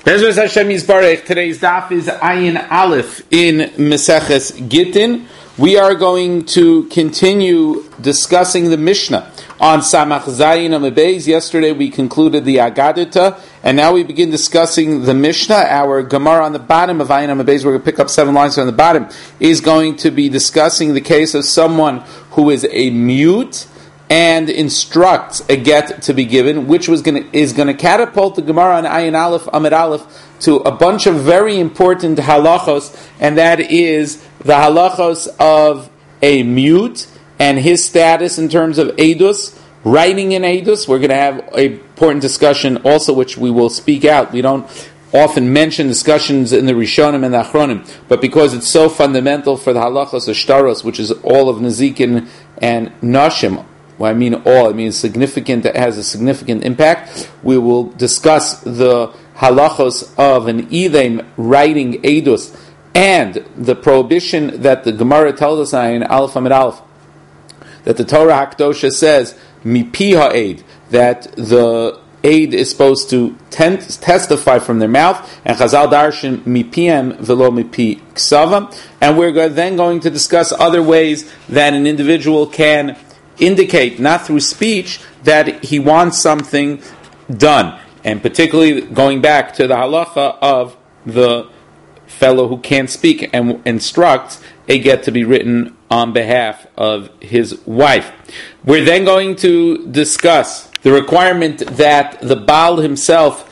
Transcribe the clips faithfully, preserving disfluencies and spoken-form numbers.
Bezos Hashem Yisbarech. Today's daf is Ayin Aleph in Meseches Gittin. We are going to continue discussing the Mishnah on Samach Zayin Amud Beis. Yesterday we concluded the Agadita, and now we begin discussing the Mishnah. Our Gemara on the bottom of Ayin Amud Beis, we're going to pick up seven lines on the bottom, is going to be discussing the case of someone who is a mute and instructs a get to be given, which was going to, is going to catapult the Gemara on Ayin Aleph, Amud Aleph, to a bunch of very important halachos, and that is the halachos of a mute and his status in terms of edus, writing in edus. We're going to have an important discussion also, which we will speak out. We don't often mention discussions in the Rishonim and the Achronim, but because it's so fundamental for the halachos of shtaros, which is all of Nezikin and Nashim. Well, I mean all, I mean significant, that has a significant impact. We will discuss the halachos of an idem writing edus and the prohibition that the Gemara tells us in Aleph Amud Aleph, that the Torah HaKdosha says, mipi ha'ed, that the aid is supposed to tent, testify from their mouth, and Chazal darshan mipiem velo mipi ksavam, and we're then going to discuss other ways that an individual can indicate, not through speech, that he wants something done. And particularly going back to the halacha of the fellow who can't speak and instructs a get to be written on behalf of his wife. We're then going to discuss the requirement that the Baal himself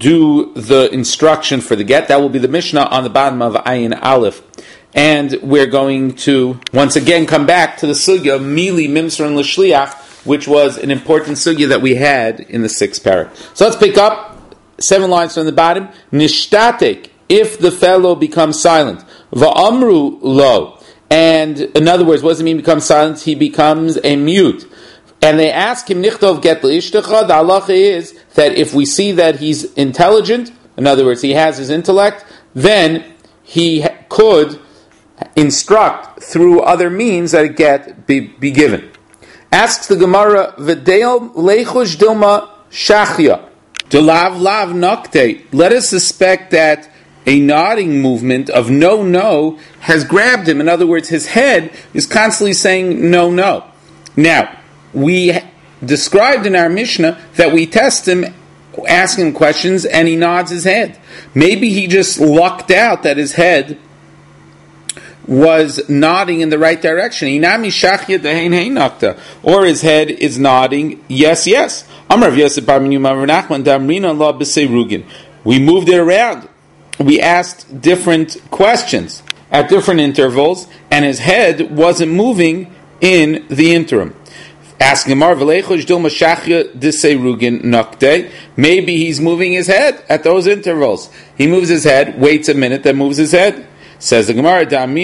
do the instruction for the get. That will be the Mishnah on the bottom of Ayin Aleph. And we're going to once again come back to the sugya Mili, Mimsar, and L'Shliach, which was an important sugya that we had in the sixth parak. So let's pick up seven lines from the bottom. Nishtatek, if the fellow becomes silent. Va'amru lo. And in other words, what does it mean become silent? He becomes a mute. And they ask him, Nichtov get l'ishtecha. The halacha is that if we see that he's intelligent, in other words, he has his intellect, then he could instruct through other means that a get be, be given. Asks the Gemara, V'deil lechush dilma shachya, delav lav nokte. Let us suspect that a nodding movement of no, no has grabbed him. In other words, his head is constantly saying no, no. Now, we described in our Mishnah that we test him, ask him questions, and he nods his head. Maybe he just lucked out that his head was nodding in the right direction. Or his head is nodding, yes, yes. We moved it around. We asked different questions at different intervals, and his head wasn't moving in the interim. Asking maybe he's moving his head at those intervals. He moves his head, waits a minute, then moves his head. Says the Gemara,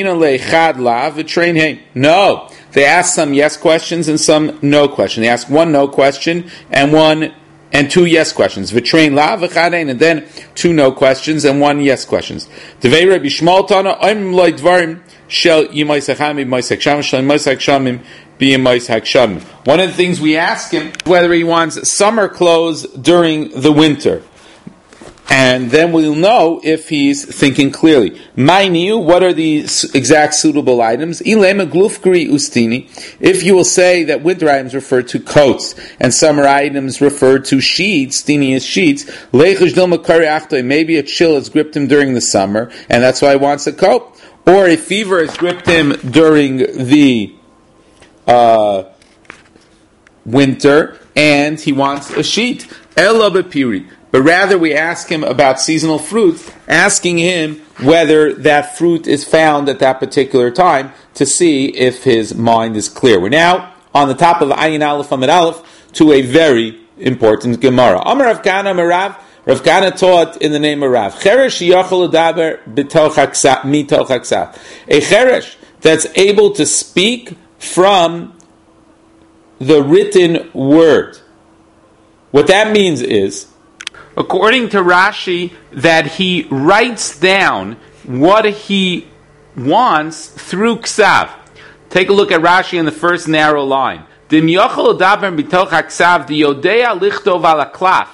no. They ask some yes questions and some no questions. They ask one no question and one and two yes questions. V'train la v'chadein, and then two no questions and one yes questions. Devei Rabbi Shmuel Tana, I'm like dvarim shel yimayis hachamim yimayis hakshamim shel yimayis hakshamim b'yimayis hakshamim. One of the things we ask him whether he wants summer clothes during the winter. And then we'll know if he's thinking clearly. Mainiu, what are the exact suitable items? Ilema glufgri ustini. If you will say that winter items refer to coats and summer items refer to sheets, stini is sheets. Leichush dilma kari achtoi. Maybe a chill has gripped him during the summer, and that's why he wants a coat. Or a fever has gripped him during the uh, winter, and he wants a sheet. Ela bepiri. But rather we ask him about seasonal fruits, asking him whether that fruit is found at that particular time to see if his mind is clear. We're now on the top of Ayin Aleph Amud Aleph to a very important Gemara. Amar Rav Kana Merav, Rav Kana taught in the name of Rav. Cheresh yachol ledaber b'toch haksav, mitoch haksav. A cheresh that's able to speak from the written word. What that means is, according to Rashi, that he writes down what he wants through ksav. Take a look at Rashi in the first narrow line. He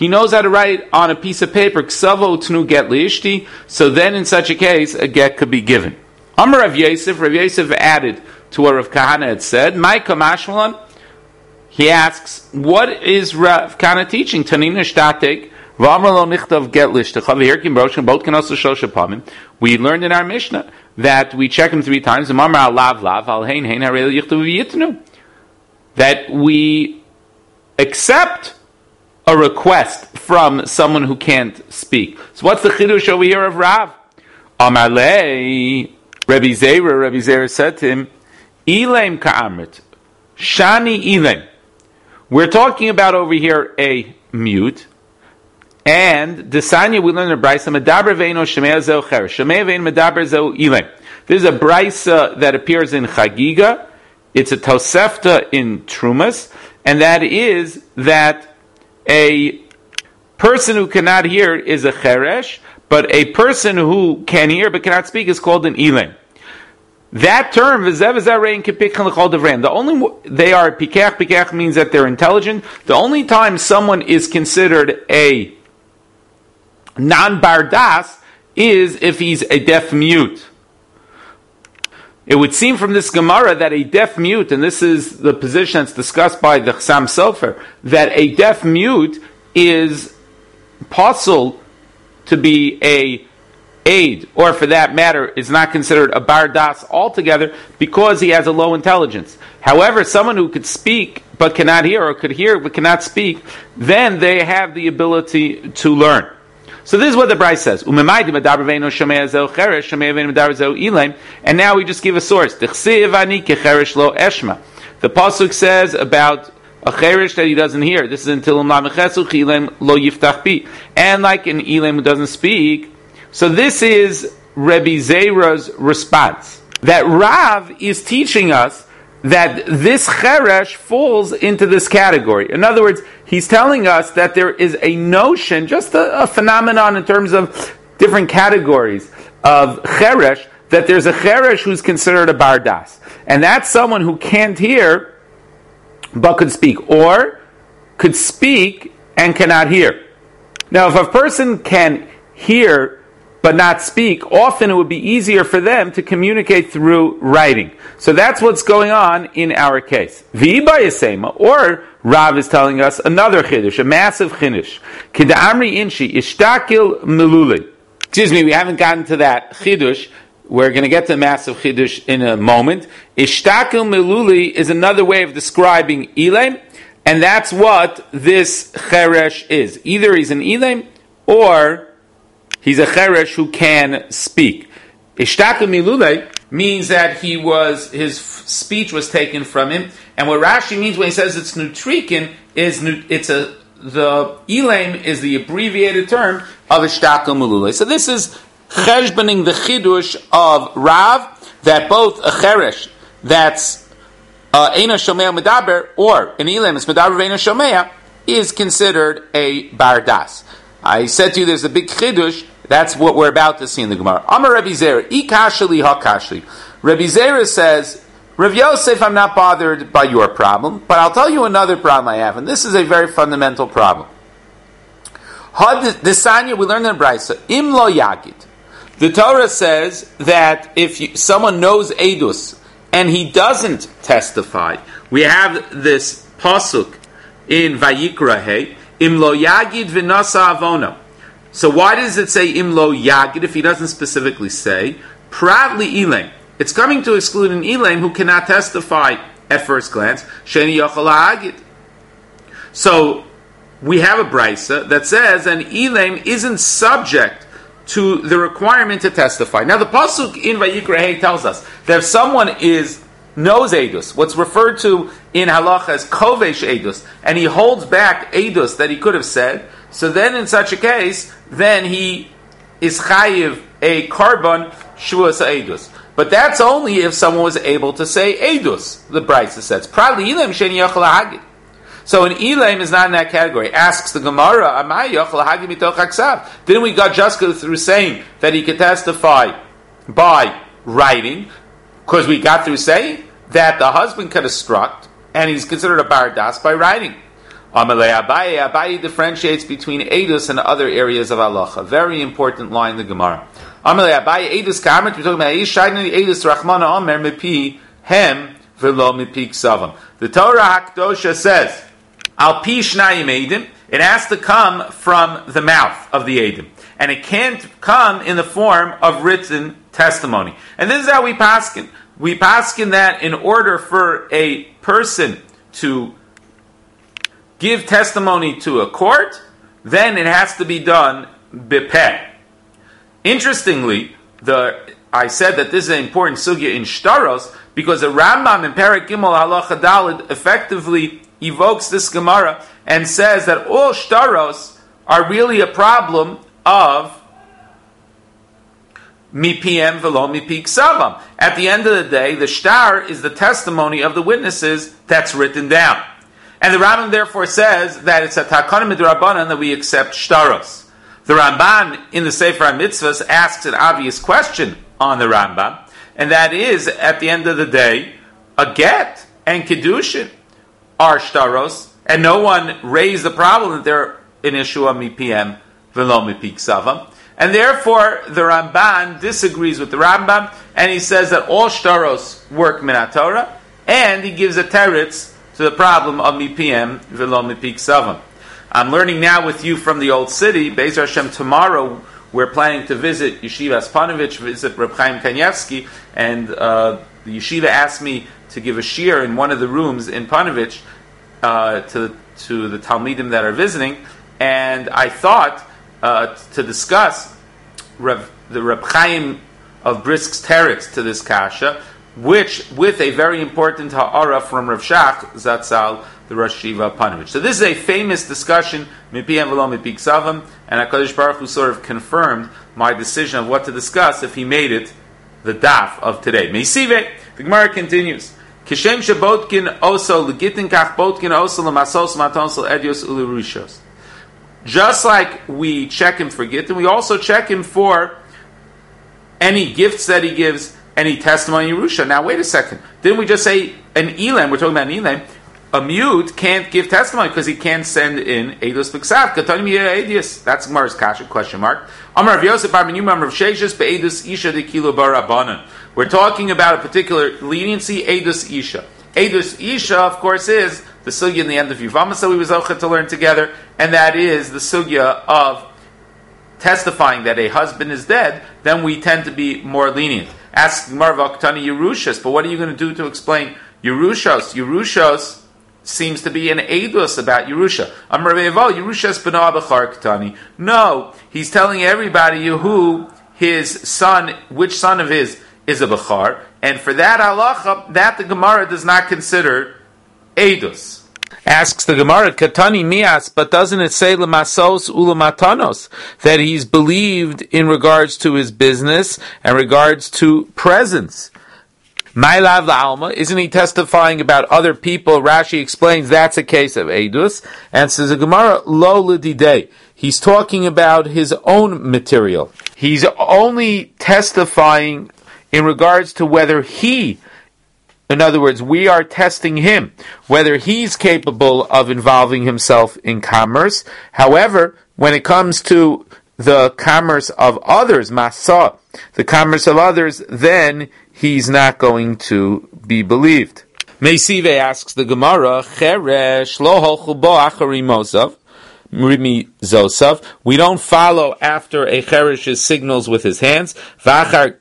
he knows how to write on a piece of paper, Ksavo Tnu Get Liishti, so then in such a case, a get could be given. Amar Rav Yosef, Rav Yosef added to what Rav Kahana had said, Maika Mashmalan, he asks, what is Rav Kahana teaching? Tanina Shtatek, V'amar lo nichtav get lishtecha, v'hirkim broshim, both can also shosha pamim. We learned in our Mishnah that we check him three times, Amar al lav lav, al hein hein, harei yichtav v'yitnu. That we accept a request from someone who can't speak. So what's the chidush over here of Rav? Amar lei, Rabbi Zera, Rabbi Zera said to him, Ilaim ka'amrit, shani ilaim. We're talking about over here a mute, and Desanya we learn in the Brisa, Medaber ve'ino shemei zeu cheresh, shemei ve'in medaber zeu ilaim. This is a Brisa that appears in Chagiga. It's a Tosefta in Trumas, and that is that a person who cannot hear is a cheresh, but a person who can hear but cannot speak is called an ilaim. That term, the only they are pikach, pikach means that they're intelligent. The only time someone is considered a non-bardas is if he's a deaf mute. It would seem from this Gemara that a deaf mute, and this is the position that's discussed by the Chassam Sofer, that a deaf mute is possible to be a aid, or for that matter, is not considered a bardas altogether because he has a low intelligence. However, someone who could speak but cannot hear, or could hear but cannot speak, then they have the ability to learn. So this is what the Bryce says. And now we just give a source. The pasuk says about a cherish that he doesn't hear. This is until lo yiftach pi. And like an Elam who doesn't speak. So this is Rabbi Zera's response. That Rav is teaching us that this cheresh falls into this category. In other words, he's telling us that there is a notion, just a, a phenomenon in terms of different categories of cheresh, that there's a cheresh who's considered a bardas. And that's someone who can't hear, but could speak, or could speak and cannot hear. Now, if a person can hear but not speak, often it would be easier for them to communicate through writing. So that's what's going on in our case. V'ibayasema, or Rav is telling us another chiddush, a massive chiddush. Kida'amri inshi, ishtakil meluli. Excuse me, we haven't gotten to that chiddush. We're going to get to the massive chiddush in a moment. Ishtakil meluli is another way of describing Elam, and that's what this cheresh is. Either he's an Elam, or he's a cheresh who can speak. Ishtaku milule means that he was his speech was taken from him, and what Rashi means when he says it's nutrikin is it's a the Elam is the abbreviated term of ishtaku milule. So this is cheshboning the chidush of Rav that both a cheresh that's eina shomea medaber or an Elam is medaber ve'eina shomea is considered a bardas. I said to you there's a big chidush. That's what we're about to see in the Gemara. Amar Rabbi Zera, ikashli hakashli. Rabbi Zera says, Rav Yosef, I'm not bothered by your problem, but I'll tell you another problem I have, and this is a very fundamental problem. Had Desanya, we learned in Brisa, im lo yagid. The Torah says that if you, someone knows edus and he doesn't testify, we have this pasuk in Vayikra Hey, im lo yagid v'nasa avono. So why does it say im lo yagid if he doesn't specifically say pratli Elam? It's coming to exclude an Elam who cannot testify at first glance. Sheni yochel ha'agid. So we have a brisa that says an Elam isn't subject to the requirement to testify. Now the pasuk in Vayikra Hey tells us that if someone is knows edus, what's referred to in halacha as kovesh edus, and he holds back edus that he could have said, so then in such a case, then he is chayiv a karban shuas edus. But that's only if someone was able to say edus, the Brisa says. Probably Elam sheni yochel hagid. So an Elam is not in that category. Asks the Gemara, Amay yochel hagid mitoch haksav. Didn't we got just go through saying that he could testify by writing? Because we got through saying that the husband could instruct, and he's considered a bardas by writing. Amalei Abaye, Abaye differentiates between Eidus and other areas of halacha. Very important line in the Gemara. Amalei Abaye, Eidus Kamer, we're talking about Eidus Rachmana Omer Mipi Hem Velo Mipi Ksavam. The Torah HaKdosha says, Al Pi Shnayim Eidim, it has to come from the mouth of the Eidim. And it can't come in the form of written testimony. And this is how we paskin. We paskin that in order for a person to give testimony to a court, then it has to be done bipeh. Interestingly, the I said that this is an important sugya in Shtaros because the Rambam in Perek Gimel Halacha Daled effectively evokes this Gemara and says that all Shtaros are really a problem of mi pm velo mi pi ksavam. At the end of the day, the shtar is the testimony of the witnesses that's written down. And the Rambam therefore says that it's a takana midrabanan that we accept shtaros. The Ramban in the Sefer HaMitzvahs asks an obvious question on the Rambam, and that is, at the end of the day, a get and kiddushin are shtaros, and no one raised the problem that they're an issue of mi pm velo mi pi ksavam. And therefore, the Ramban disagrees with the Rambam, and he says that all shtaros work min haTorah, and he gives a teretz to the problem of mi pm velo mi pi ksavam. I'm learning now with you from the Old City. Be'ezer Hashem, tomorrow we're planning to visit Yeshivas Panovich, visit Reb Chaim Kanievsky, and uh, the yeshiva asked me to give a shiur in one of the rooms in Panovich uh, to to the Talmidim that are visiting, and I thought uh, to discuss Reb, the Reb Chaim of Brisk's teretz to this kasha, which with a very important ha'ara from Rav Shach Zatzal, the Rosh Yeshiva of Panovich. So this is a famous discussion, mipi em velo mipi ksavam, and HaKadosh Baruch Hu sort of confirmed my decision of what to discuss if he made it the daf of today. Meisive, the Gemara continues. Kishem shebotkin oso legitin kach botkin oso lemasos matonsel edios ulirishos. Just like we check him for gittin, we also check him for any gifts that he gives, any testimony in Yerusha. Now wait a second. Didn't we just say an elam? We're talking about an elam. A mute can't give testimony because he can't send in Eidos B'Ksav. Katani Miyeh Eidius. That's Gemara's kasha, question mark. Amar Rav Yosef Bar Menyuma Rav Sheshes Be'Eidos Isha de Kilo Barabanan. We're talking about a particular leniency, Eidos Isha. Eidos Isha, of course, is the sugya in the end of Yivama, so we was ochet to learn together, and that is the sugya of testifying that a husband is dead, then we tend to be more lenient. Ask Gemara V'Aktani Yerushas, but what are you going to do to explain Yerushos? Yerushos seems to be an Eidus about Yerusha. Amar Re'evo, Yerushas b'no abachar ktani. No, he's telling everybody who his son, which son of his is a Bechar, and for that halacha, that the Gemara does not consider Eidus. Asks the Gemara, Katani mias, but doesn't it say lemasos ulamatanos, that he's believed in regards to his business and regards to presence? Ma'alav la'alma, isn't he testifying about other people? Rashi explains that's a case of Eidus, and says the Gemara, lo l'didei. He's talking about his own material. He's only testifying in regards to whether he, in other words, we are testing him, whether he's capable of involving himself in commerce. However, when it comes to the commerce of others, masa, the commerce of others, then he's not going to be believed. Meisive asks the Gemara, Cheresh lo holchu bo achari mosav, rimi zosav. We don't follow after a cheresh's signals with his hands, v'achar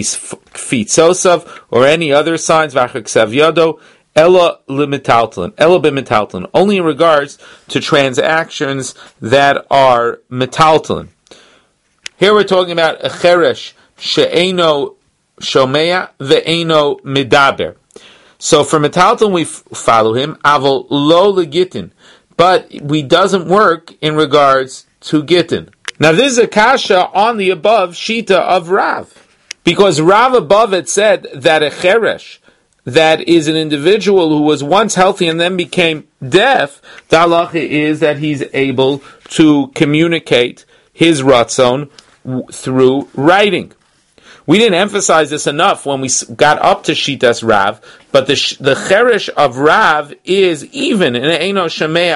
kfitzosav, or any other signs, v'achar ksav yodo, ella limitaltlin, ella b'mitaltlin, only in regards to transactions that are metaltlin. Here we're talking about a cheresh she'eno shomea ve'eno midaber. So for metalton we f- follow him, avol lo legitin, but we doesn't work in regards to gittin. Now this is a kasha on the above shita of Rav, because Rav above it said that a cheresh, that is an individual who was once healthy and then became deaf, the halacha is that he's able to communicate his ratzon through writing. We didn't emphasize this enough when we got up to Shitas Rav, but the the cheresh of Rav is even in Eino Shemea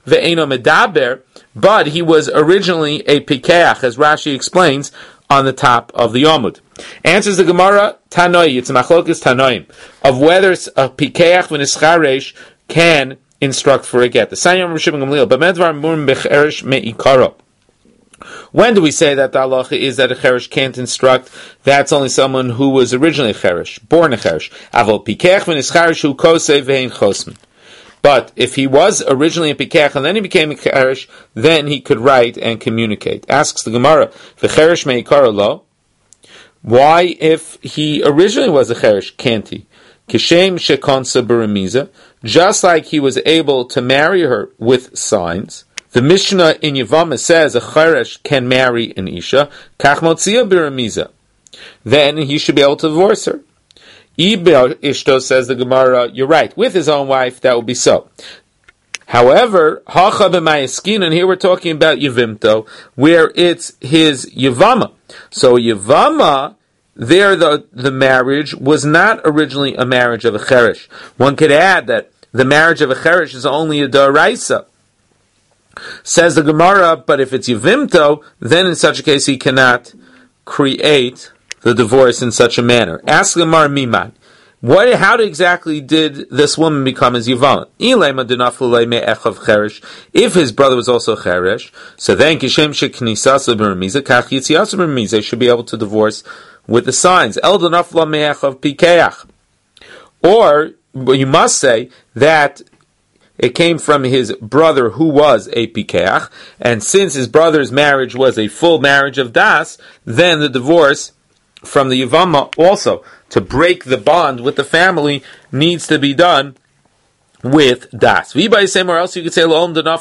ve'eno medaber, but he was originally a pikeach, as Rashi explains on the top of the Amud. Answers the Gemara, Tanoi, it's machlokas Tanoim, of whether a pikeach v'nischaresh can instruct for a get. The Sanyam Rishim Gamliel, b'medvar mum becherish me'ikaro. When do we say that the halacha is that a cheresh can't instruct? That's only someone who was originally a cheresh, born a cheresh. Avol pikeach v'nischaresh hu kosei v'hein chosman. But if he was originally a pikech and then he became a cheresh, then he could write and communicate. Asks the Gemara, v'cheresh me'ikaro lo? Why, if he originally was a cheresh, can't he? Kishem shekonsa b'remiza, just like he was able to marry her with signs. The Mishnah in Yevamah says a cheresh can marry an isha, kach motzia b'remiza. Then he should be able to divorce her. Iber Ishto, says the Gemara, you're right, with his own wife, that would be so. However, Hacha b'mayaskin, and here we're talking about Yevimto, where it's his Yevama. So Yevama, there the, the marriage was not originally a marriage of a cheresh. One could add that the marriage of a cheresh is only a daraisa. Says the Gemara, but if it's Yevimto, then in such a case he cannot create the divorce in such a manner. Ask the Gemara Miman. What, how exactly did this woman become his Yevama? If his brother was also Cheresh, so then Kishem Sheknisasa B'Remiza, Kach Yitziasa B'Remiza, should be able to divorce with the signs. El Danafla Me'echav Pikeach. Or, you must say that it came from his brother who was a Pikeach, and since his brother's marriage was a full marriage of Das, then the divorce from the Yevama also, to break the bond with the family, needs to be done with Das. Or else you could say,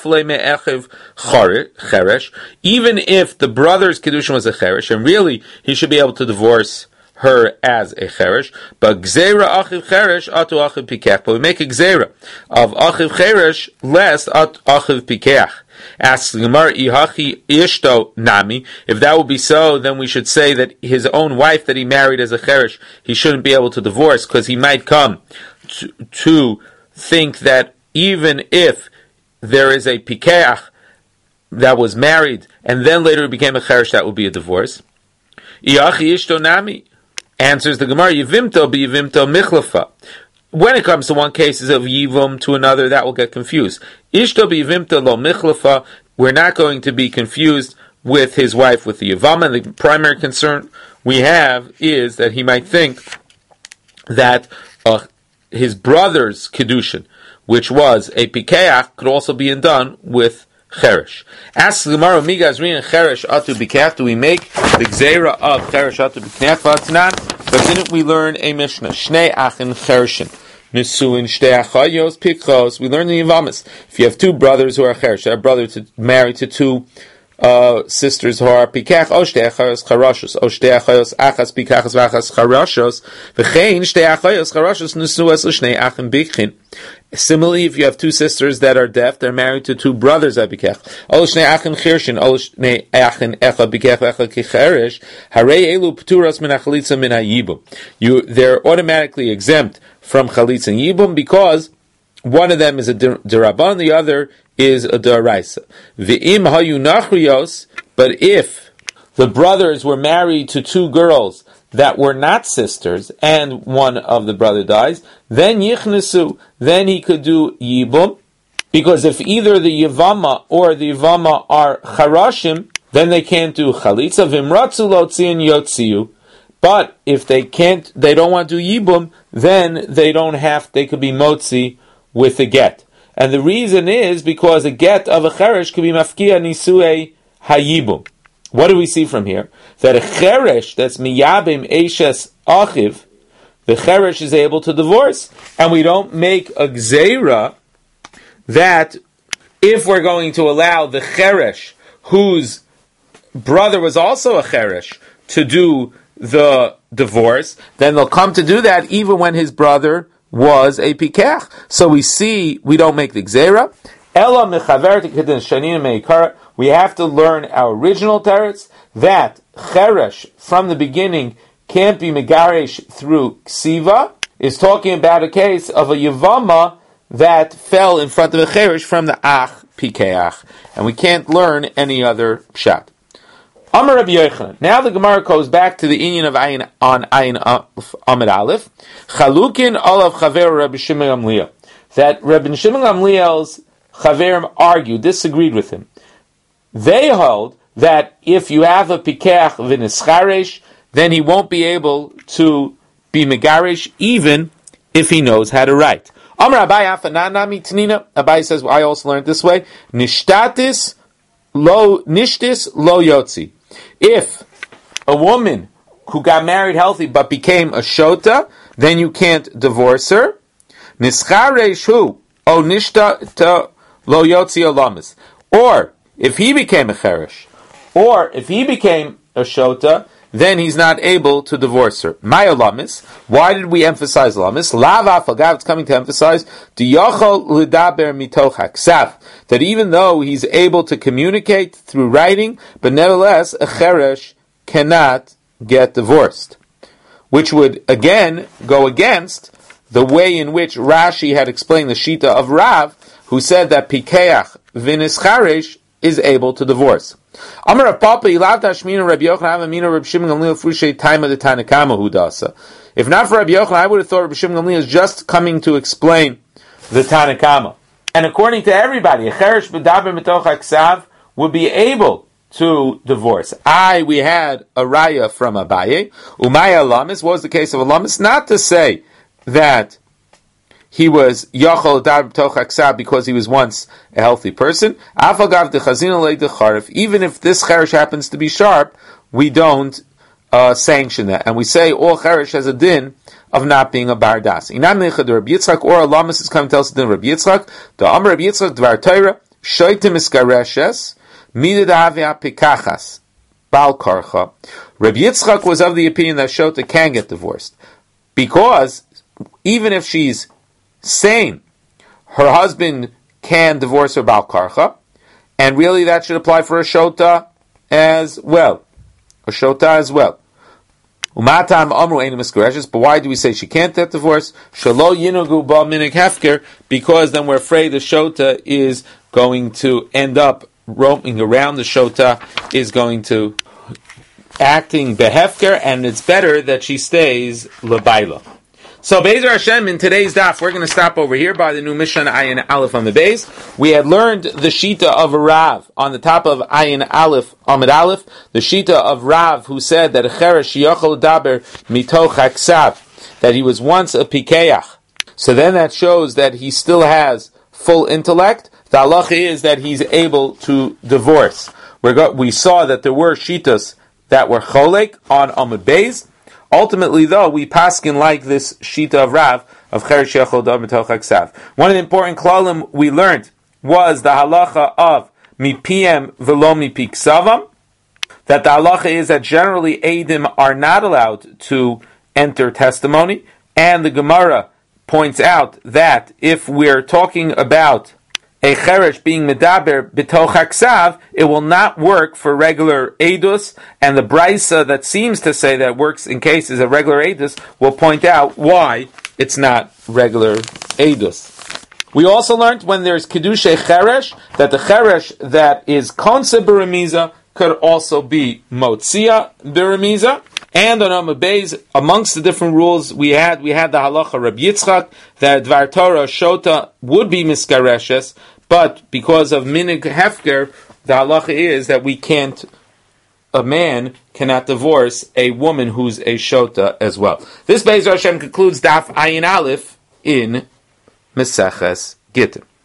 even if the brother's Kedushin was a Cheresh, and really he should be able to divorce her as a Cheresh, but Gzeira Achiv Cheresh atu Achiv Pikeach. But we make a Gzeira of Achiv Cheresh less at Achiv Pikeach. Asks the Gemara, Ihachi Ishto Nami. If that would be so, then we should say that his own wife that he married as a Cheresh, he shouldn't be able to divorce, because he might come to, to think that even if there is a Pikeach that was married, and then later he became a Cheresh, that would be a divorce. Ihachi Ishto Nami. Answers the Gemara, Yivimto be Yivimto Michlafa. When it comes to one case of Yivum to another, that will get confused. Ishto be Yivimto lo Michlafa, we're not going to be confused with his wife with the Yivam, and the primary concern we have is that he might think that uh, his brother's Kedushin, which was a Pikeach, could also be done with Cheresh. Ask the Gemara, Migazrin and Cheresh atu Pikeach, do we make the Gzeira of Cheresh atu Pikeach? But didn't we learn a Mishnah? Shnei Achin Chereshin. Nisuin Shtei Achayos Pikchos. We learn the Yivamis. If you have two brothers who are Cheresh, a brother to married to two uh, sisters who are Pikach, O Shtei Achayos Charashos, O Shtei Achayos Achas Pikachos Vachas Charashos, V'chein Shtei Achayos Charashos Nisuas L'Shnei Achin Bikchin. Similarly, if you have two sisters that are deaf, they're married to two brothers at Bikech. Ol Shnei Achin Chirshin, Ol Shnei Achin Echa Bikech Echa Kicheresh, Harei Elu Pturas Min HaChalitza Min HaYibum. You, they're automatically exempt from Chalitza and Yibum because one of them is a Deraban, the other is a Deraisa. V'im Hayu Nachriyos, but if the brothers were married to two girls that were not sisters, and one of the brother dies, then yichnesu, then he could do yibum, because if either the yivama or the yivama are charashim, then they can't do chalitza, vimratzu lotzian yotziu. But if they can't, they don't want to do yibum, then they don't have, they could be motzi with a get. And the reason is because a get of a cheresh could be mafkia nisue hayibum. What do we see from here? That a cheresh that's miyabim eishes achiv, the cheresh is able to divorce, and we don't make a gzeira that if we're going to allow the cheresh whose brother was also a cheresh to do the divorce, then they'll come to do that even when his brother was a pikach. So we see we don't make the gzeira. Ella mechaver tekeden shanin meikara. We have to learn our original teretz that cheresh from the beginning can't be megaresh through ksiva. Is talking about a case of a yavama that fell in front of a cheresh from the ach pikeach, and we can't learn any other pshat. Amar Rabbi Yochanan. Now the Gemara goes back to the inyan of ayin on ayin Amid Aleph. Chalukin olav chaver Rabbi Shimon Gamliel. That Rabbi Shimon Gamliel's chaverim argued, disagreed with him. They hold that if you have a pikeach v'nischaresh, then he won't be able to be megarish even if he knows how to write. Amar Abai afananami Tanina. Abai says, well, I also learned this way. Nishtatis lo nishtis lo yotzi. If a woman who got married healthy but became a shota, then you can't divorce her. Nischaresh hu o nishta lo yotzi olamis. Or if he became a cheresh, or if he became a shota, then he's not able to divorce her. My olamis. Why did we emphasize olamis? Lava fagav. It's coming to emphasize diyachol lidaber mitoch haksav. That even though he's able to communicate through writing, but nevertheless a cheresh cannot get divorced, which would again go against the way in which Rashi had explained the shita of Rav, who said that pikeach v'nischaresh is able to divorce. Amar Rav Papa ilav tashmina Rabbi Yochanan amina Rabbi Shimon Gamliel frushay taima the Tanakama hu dasa. If not for Rabbi Yochanan, I would have thought Rabbi Shimon Gamliel is just coming to explain the Tanakama. And according to everybody, a cheresh b'daber mitoch haksav would be able to divorce. I we had a raya from Abaye. Umaya Alamis was the case of Alamis, not to say that he was Yachol Dar B'toch Haksav because he was once a healthy person. Afagav Dechazin Alei Decharif. Even if this cheresh happens to be sharp, we don't uh, sanction that, and we say all cheresh has a din of not being a bardas. Inam Nechad Rabbi Yitzchak or Alamis is coming to tell us the din Rabbi Yitzchak. The Amar Rabbi Yitzchak Dvar Torah Shoitim Iskareshes Midid Avia Pikachas Bal Karcha. Rabbi Yitzchak was of the opinion that Shota can get divorced because even if she's sane, her husband can divorce her Bal Karcha, and really that should apply for a Shota as well. A Shota as well. Umatam Amru Ein Miskarashes, but why do we say she can't get divorced? Shalo Yinugu Ba Minik Hefker, because then we're afraid the Shota is going to end up roaming around, the Shota is going to acting behefker, and it's better that she stays Labaila. So, Be'ezer Hashem, in today's daf, we're going to stop over here by the new Mishnah Ayin Aleph on the base. We had learned the Shita of Rav on the top of Ayin Aleph, Amid Aleph, the Shita of Rav, who said that a cheresh yochel daber mitoch haksav, that he was once a pikeach. So then that shows that he still has full intellect. The halacha is that he's able to divorce. We got, we saw that there were shitas that were cholek on Amud Beis. Ultimately, though, we paskin like this shita of Rav of cheresh yochel daber mitoch haksav. One of the important klalim we learned was the halacha of mipiem velo mipi ksavam, that the halacha is that generally Eidim are not allowed to enter testimony, and the Gemara points out that if we're talking about a cheresh being medaber b'toch haksav, it will not work for regular edus, and the brisa that seems to say that works in cases of regular edus will point out why it's not regular edus. We also learned when there's kedushay cheresh that the cheresh that is konse beremiza could also be motzia beremiza. And on Amud Beis, amongst the different rules we had, we had the halacha Rabbi Yitzchak, that Dvar Torah Shota would be miskareshes, but because of minig hefker, the halacha is that we can't, a man cannot divorce a woman who's a Shota as well. This Be'ezer Hashem concludes Daf Ayin Aleph in Meseches Gittin.